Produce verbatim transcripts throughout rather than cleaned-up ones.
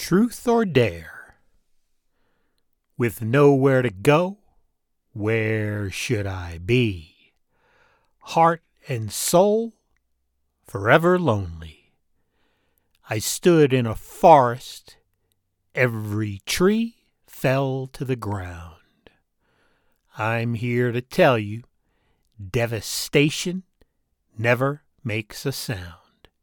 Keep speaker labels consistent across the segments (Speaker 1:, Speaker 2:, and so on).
Speaker 1: Truth or dare? With nowhere to go, where should I be? Heart and soul forever lonely. I stood in a forest, every tree fell to the ground. I'm here to tell you, devastation never makes a sound.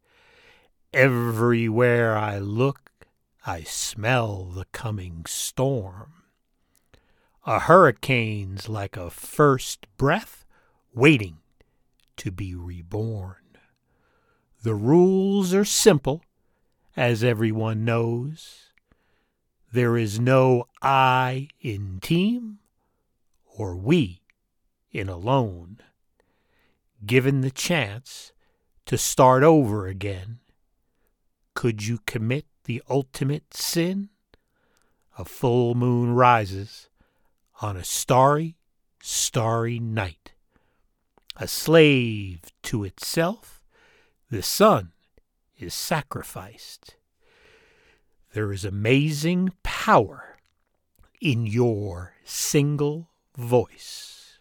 Speaker 1: Everywhere I look, I smell the coming storm. A hurricane's like a first breath waiting to be reborn. The rules are simple, as everyone knows. There is no I in team or we in alone. Given the chance to start over again, could you commit the ultimate sin? A full moon rises on a starry, starry night. A slave to itself, the sun is sacrificed. There is amazing power in your single voice.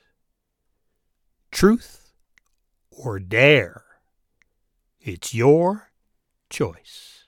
Speaker 1: Truth or dare? It's your choice.